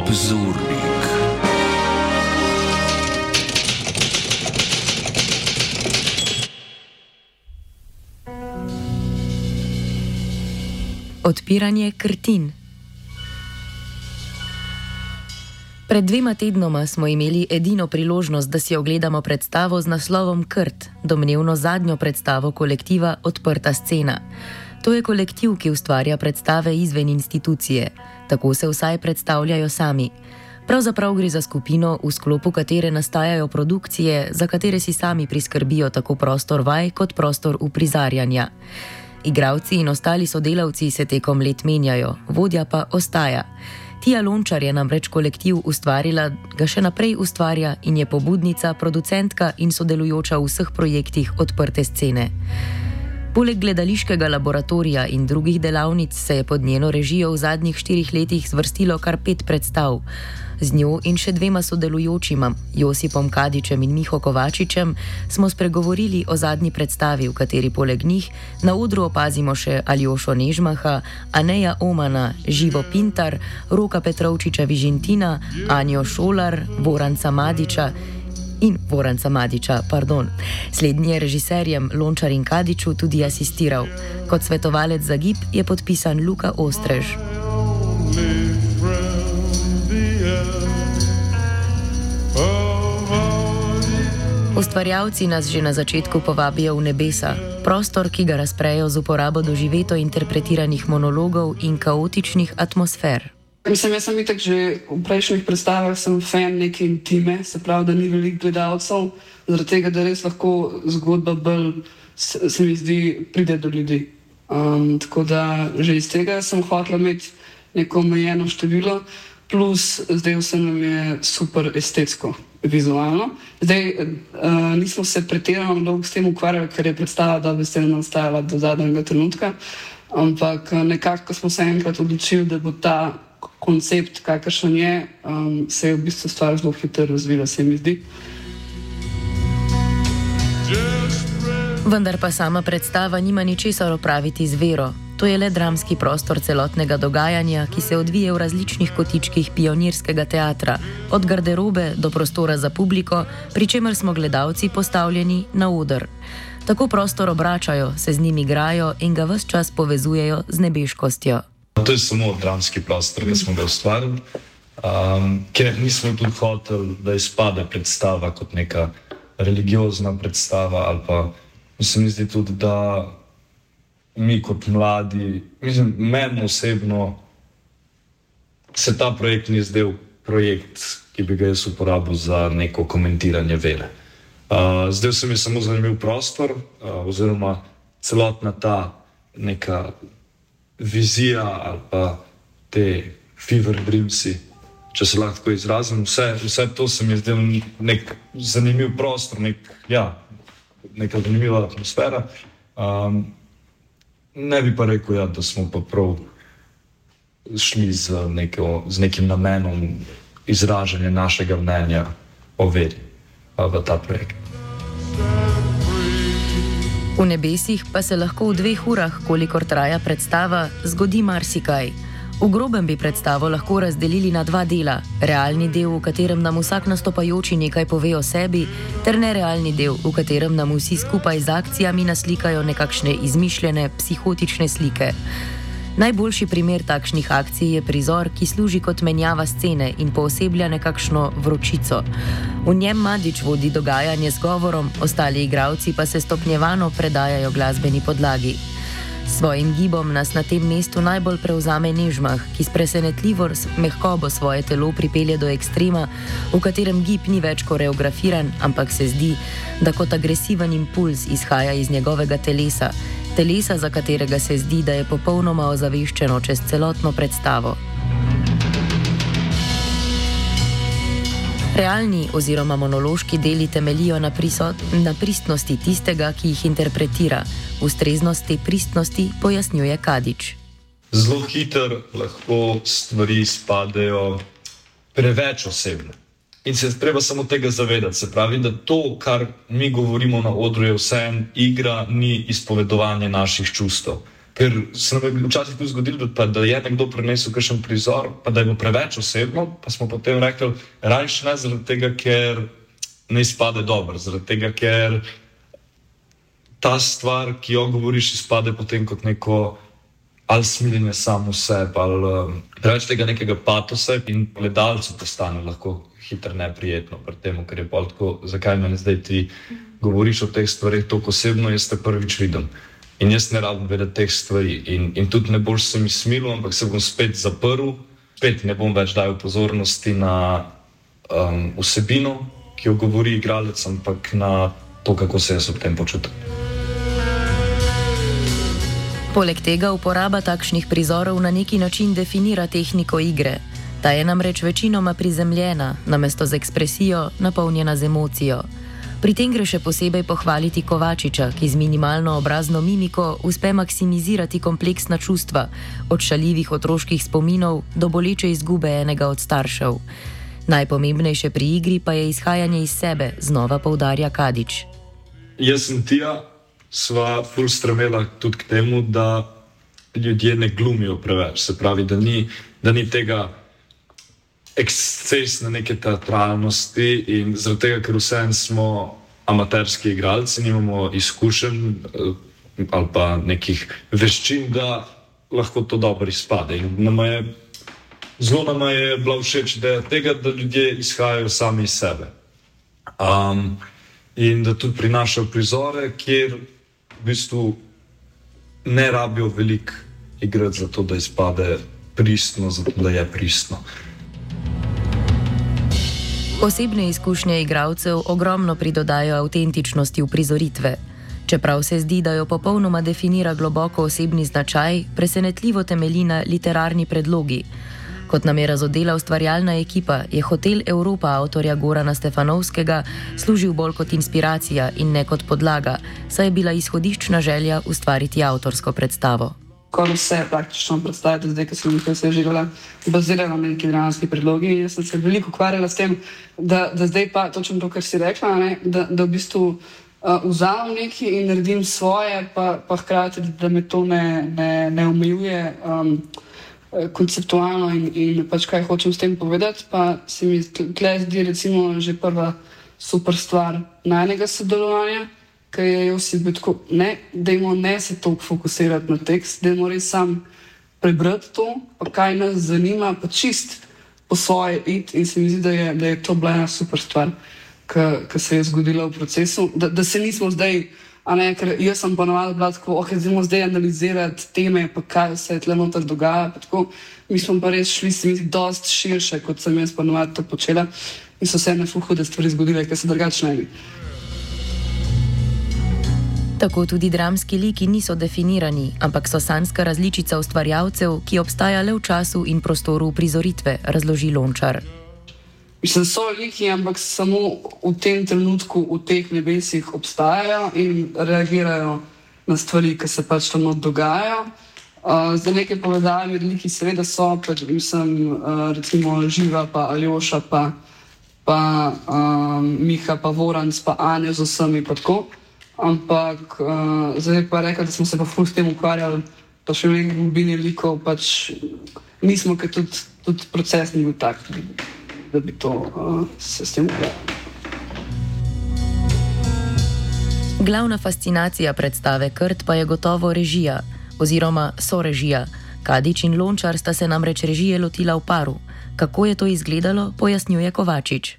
Obzornik. Odpiranje krtin. Pred 2 tednoma smo imeli edino priložnost, da si ogledamo predstavo z naslovom Krt, domnevno zadnjo predstavo kolektiva Odprta scena. To je kolektiv, ki ustvarja predstave izven institucije. Tako se vsaj predstavljajo sami. Pravzaprav gre za skupino, v sklopu katere nastajajo produkcije, za katere si sami priskrbijo tako prostor vaj kot prostor uprizarjanja. Igralci in ostali sodelavci se tekom let menjajo, vodja pa ostaja. Tija Lončar je namreč kolektiv ustvarila, ga še naprej ustvarja in je pobudnica, producentka in sodelujoča v vseh projektih Odprte scene. Poleg gledališkega laboratorija in drugih delavnic se je pod njeno režijo v zadnjih 4 letih zvrstilo kar 5 predstav. Z njo in še 2 sodelujočima, Josipom Kadičem in Miho Kovačičem, smo spregovorili o zadnji predstavi, v kateri poleg njih na odru opazimo še Aljošo Nežmaha, Aneja Omana, Živo Pintar, Roka Petrovčiča Vižintina, Anjo Šolar, Voranca Madiča. Slednji je režiserjem Lončar in Kadiču tudi asistiral. Kot svetovalec za gib je podpisan Luka Ostrež. Ustvarjalci nas že na začetku povabijo v nebesa, prostor, ki ga razprejo z uporabo doživeto interpretiranih monologov in kaotičnih atmosfer. Jaz sem itak že v prejšnjih predstavah fan neke intime, se pravi, da ni veliko gledalcev, zaradi tega, da res lahko zgodba bolj, se mi zdi, pride do ljudi. Tako da že iz tega sem hotela imeti neko omejeno število, plus zdaj vse nam je super estetsko, vizualno. Zdaj nismo se pretirano dolgo s tem ukvarjali, ker je predstava dobesedno nastajala do zadnjega trenutka, ampak nekako smo se enkrat odločili, da bo ta koncept, kakršen je, se je v bistvu stvar zelo hitro razvila, se mi zdi. Vendar pa sama predstava nima ničesar opraviti z vero. To je le dramski prostor celotnega dogajanja, ki se odvije v različnih kotičkih pionirskega teatra, od garderobe do prostora za publiko, pri čemer smo gledalci postavljeni na oder. Tako prostor obračajo, se z njim igrajo in ga ves čas povezujejo z nebeškostjo. To je samo dramski prostor, ki smo ga ustvarili, ker nismo tudi hoteli, da izpade predstava kot neka religiozna predstava, ali pa se mi zdi tudi, da mi kot mladi, meni osebno se ta projekt ni zdel projekt, ki bi ga jaz uporabil za neko komentiranje vere. Zdel se mi samo zanimiv prostor, oziroma celotna ta neka vizija ali pa te fever dreamsi, če se lahko izrazim. Vse to se mi je zdel nek zanimiv prostor, neka zanimiva atmosfera. Ne bi pa rekel, da smo pa prav šli z nekim namenom izražanja našega mnenja o veri v ta projekt. V nebesih pa se lahko v 2 urah, kolikor traja predstava, zgodi marsikaj. V grobem bi predstavo lahko razdelili na 2 dela. Realni del, v katerem nam vsak nastopajoči nekaj pove o sebi, ter nerealni del, v katerem nam vsi skupaj z akcijami naslikajo nekakšne izmišljene, psihotične slike. Najboljši primer takšnih akcij je prizor, ki služi kot menjava scene in pooseblja nekakšno vročico. V njem Madič vodi dogajanje z govorom, ostali igralci pa se stopnjevano predajajo glasbeni podlagi. S svojim gibom nas na tem mestu najbolj prevzame Nežmah, ki s presenetljivo mehkobo svoje telo pripelje do ekstrema, v katerem gib ni več koreografiran, ampak se zdi, da kot agresiven impuls izhaja iz njegovega telesa, za katerega se zdi, da je popolnoma ozaveščeno čez celotno predstavo. Realni oziroma monološki deli temeljijo na pristnosti tistega, ki jih interpretira. Ustreznost te pristnosti pojasnjuje Kadič. Zelo hitro lahko stvari izpadejo preveč osebne. In se treba samo tega zavedati. Se pravi, da to, kar mi govorimo na odru, je vseeno igra, ni izpovedovanje naših čustev. Ker se nam je včasih tudi zgodilo, da je nekdo prinesel kakšen prizor, pa da je bilo preveč osebno, pa smo potem rekli, rajši ne zaradi tega, ker ne izpade dobro, zaradi tega, ker ta stvar, ki jo govoriš, izpade potem kot neko ali smiljenje samo sebe, ali preveč tega nekega patosa in gledalcu postane lahko hitro neprijetno pri tem, ker je pa tako, zakaj meni zdaj ti govoriš o teh stvarih toliko osebno, jaz te prvič vidim. In jaz ne rabim vedeti teh stvari. In tudi ne boš se mi smilil, ampak se bom spet zaprl, spet ne bom več dajal pozornosti na vsebino, ki jo govori igralec, ampak na to, kako se jaz ob tem počutim. Poleg tega uporaba takšnih prizorov na neki način definira tehniko igre. Ta je namreč večinoma prizemljena, namesto z ekspresijo napolnjena z emocijo. Pri tem gre še posebej pohvaliti Kovačiča, ki z minimalno obrazno mimiko uspe maksimizirati kompleksna čustva, od šaljivih otroških spominov do boleče izgube enega od staršev. Najpomembnejše pri igri pa je izhajanje iz sebe, znova poudarja Kadič. Jaz in Tija sva ful stremela tudi k temu, da ljudje ne glumijo preveč. Se pravi, da ni tega ekscesne neke teatralnosti in zaradi tega, ker vseeno smo amaterski igralci, nimamo izkušenj ali pa nekih veščin, da lahko to dobro izpade. In zelo nama je bila všeč ideja tega, da ljudje izhajajo sami iz sebe. In da tudi prinašajo prizore, kjer v bistvu ne rabijo veliko igrati za to, da izpade pristno, zato da je pristno. Osebne izkušnje igralcev ogromno pridodajo avtentičnosti uprizoritve. Čeprav se zdi, da jo popolnoma definira globoko osebni značaj, presenetljivo temelji na literarni predlogi. Kot nam je razodela ustvarjalna ekipa, je Hotel Evropa avtorja Gorana Stefanovskega služil bolj kot inspiracija in ne kot podlaga, saj je bila izhodiščna želja ustvariti avtorsko predstavo. Skoraj vse praktično predstavljate zdaj, ko sem jih vse živela, bazirala na neki dramski predlogi. Jaz sem se veliko ukvarjala s tem, da zdaj pa, točno to, kar si rekla, ne, da v bistvu vzamem nekaj in naredim svoje, pa hkrati, da me to ne omejuje konceptualno in pač kaj hočem s tem povedati, pa se mi tle zdi recimo že prva super stvar najnega sodelovanja, ker je Josip bil tako, dajmo ne se toliko fokusirati na tekst, dajmo res sam prebrati to, pa kaj nas zanima, pa čist po svoje iti in se mi zdi, da je to bila ena super stvar, ki se je zgodila v procesu, da se nismo zdaj, ker jaz sem ponovadi bila tako, zdajmo zdaj analizirati teme, pa kaj se je tle noter dogaja, pa tako, mi smo pa res šli, se mi zdi, dosti širše, kot sem jaz ponovadi to počela in so se ene ful hude stvari zgodile, ker se drugače ne bi. Tako tudi dramski liki niso definirani, ampak so sanjska različica ustvarjalcev, ki obstaja le v času in prostoru uprizoritve, razloži Lončar. Mislim, so liki, ampak samo v tem trenutku v teh nebesih obstajajo in reagirajo na stvari, ki se pač tam dogajajo. Zdaj neke povezave med liki seveda so, pač mislim, recimo Živa, pa Aljoša, pa Miha, pa Voranc, pa Anja z vsemi, pa tako. Ampak zdaj pa rekla, da smo se pa ful s tem ukvarjali, pa še v nekaj globini likov, pač nismo, ker tudi proces ni bil tak, da bi to se s tem ukvarjali. Glavna fascinacija predstave Krt pa je gotovo režija, oziroma sorežija. Kadič in Lončar sta se namreč režije lotila v paru. Kako je to izgledalo, pojasnjuje Kovačič.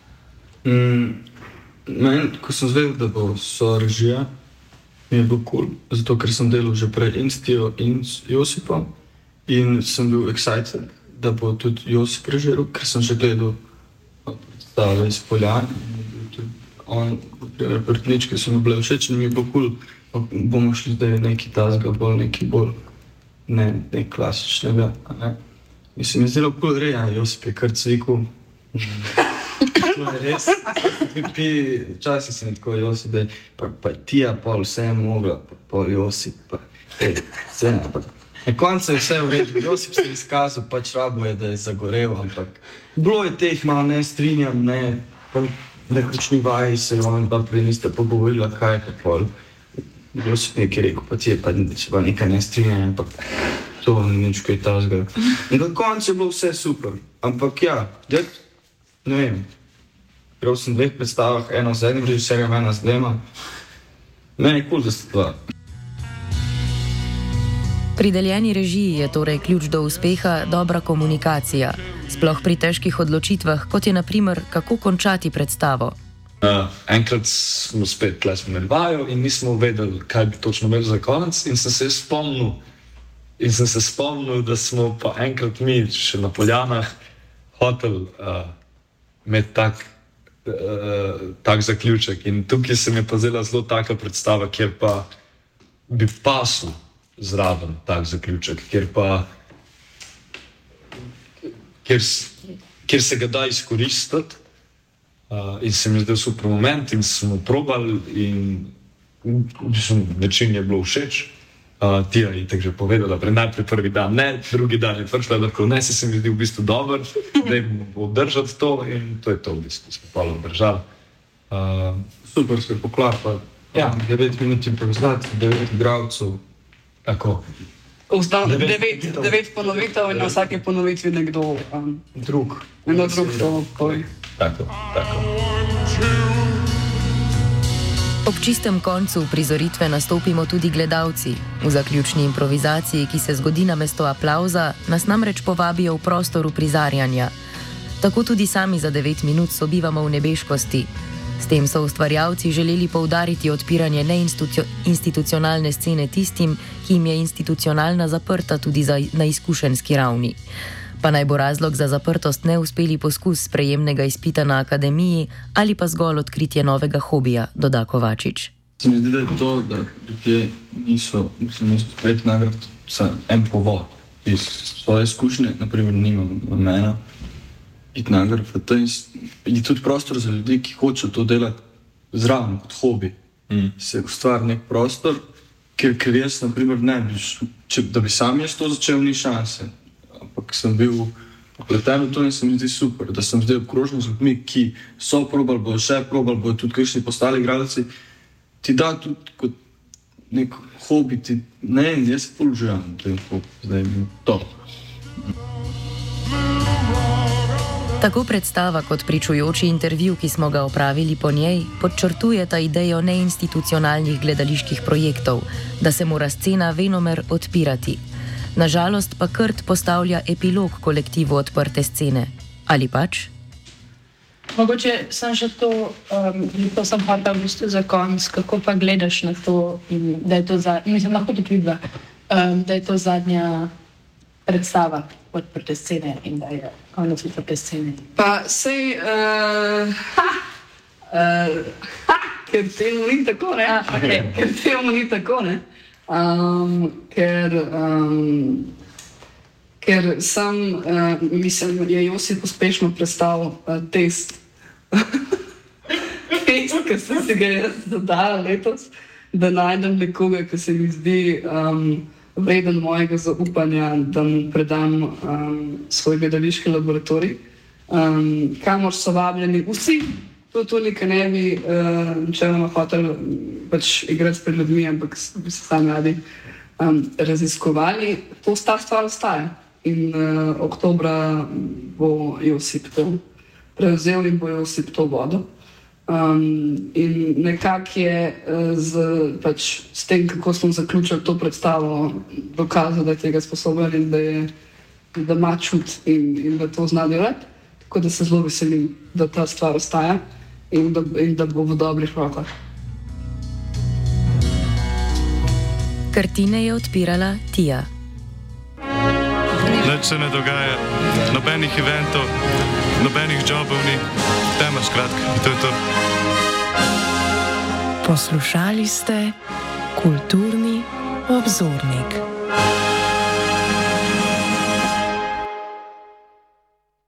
Ko sem zvedel, da bo sorežija, mi je bil cool, zato ker sem delal že prej in s Tijo in s Josipom in sem bil excited, da bo tudi Josip režiral, ker sem že gledal predstave iz Poljane in tudi on, Vrtničke so mi bile všeč in mi je bil cool, bomo šli zdaj nekaj tazga, nekaj bolj ne klasičnega. In se mi je zdelo cool, Josip je kar cvikl. To je res, včasih sem tako Josip, pa Tija pol vse je mogla, pa pol Josip, pa vse. Na koncu je vse v redu, Josip se je izkazal, pač rabo je, da je zagorel, ampak bilo je teh malo ne strinjam, na kakšni vaji se vam pa prej niste pogovorila, kaj je pa pol. Josip mi je rekel, pa ti je pa nekaj ne strinjanje, ampak to ni nič kaj tazga. In na koncu je bilo vse super, ampak ja, ne vem, prav sem 2 predstavah, eno z enim režiserjem, ena z 2. Meni je cool, da sta 2. Pri deljeni režiji je torej ključ do uspeha dobra komunikacija, sploh pri težkih odločitvah, kot je na primer, kako končati predstavo. Enkrat smo spet imeli vajo in nismo vedeli, kaj bi točno imeli za konec, in sem se spomnil, da smo pa enkrat mi še na Poljanah hoteli imeti tak zaključek. In tukaj se mi je pa zdela zelo taka predstava, kjer pa bi pasul zraven tak zaključek, kjer se ga da izkoristiti. In se mi je zdel super moment in smo probali in večini je bilo všeč. Tija je tako že povedala, najprej prvi dan ne, drugi dan je prišla, lahko ne, se mi zdi v bistvu dober, da jim obdržati to in to je to v bistvu, smo pa obdržali. Super se poklapa. Ja, 9 minut improvizacije, 9 igralcev. Tako. 9 ponovitev in na vsaki ponovitvi nekdo Drug. Nekdo drug to pove. Tako. Ob čistem koncu prizoritve nastopimo tudi gledalci. V zaključni improvizaciji, ki se zgodi namesto aplavza, nas namreč povabijo v prostor uprizarjanja. Tako tudi sami za 9 minut sobivamo v nebeškosti. S tem so ustvarjalci želeli poudariti odpiranje neinstitucionalne scene tistim, ki jim je institucionalna zaprta tudi na izkušenjski ravni. Pa naj bo razlog za zaprtost neuspeli poskus sprejemnega izpita na akademiji ali pa zgolj odkritje novega hobija, doda Kovačič. Se mi zdi, da je to, da ljudje niso sprejeti nagrad za en povod. Iz svoje izkušnje, naprimer, nimam namena iti nagrad v to. Je tudi prostor za ljudi, ki hočejo to delati zraven kot hobi. Se ustvari nek prostor, ker jaz, naprimer, ne bi, da bi sam jaz to začel, ni šanse. Ampak sem bil upleten v to in se mi zdi super, da sem zdaj obkrožen z ljudmi, ki so probali, bojo še probali, bojo tudi kakšni postali igralci. Ti da tudi kot nek hobi, jaz se ful uživam v tem hobi, zdaj mi to. Tako predstava kot pričujoči intervju, ki smo ga opravili po njej, podčrtuje ta idejo neinstitucionalnih gledaliških projektov, da se mora scena venomer odpirati. Nažalost pa Krt postavlja epilog kolektivu odprte scene. Ali pač? Mogoče sem še to sem hotel v bistvu za konc, kako pa gledaš na to, in da je to lahko tudi vidva, da je to zadnja predstava odprte scene in da je konec odprte scene. Pa sej, ker temu ni tako, ne? Ker temu ni tako, ne? Ker sem, mislim, je Josip uspešno predstavil test, ki sem si ga jaz zadala letos, da najdem nekoga, ki se mi zdi vreden mojega zaupanja, da mu predam svoj gledališki laboratorij, kamor so vabljeni vsi. To nekaj ne bi, če bomo hoteli pač igrati pred ljudmi, ampak bi se sami radi raziskovali. To stvar ostaja. In oktobra bo Josip to prevzel in bo Josip to vodil. In nekako je s tem, kako smo zaključili to predstavo, dokazal, da je tega sposoben in da ima čut in da to zna delati. Tako da se zelo veselim, da ta stvar ostaja. In da bo v dobrih rokah. Kartine je odpirala Tija. Nič se ne dogaja, nobenih eventov, nobenih jobov ni, tema skratka, to je to. Poslušali ste Kulturni obzornik.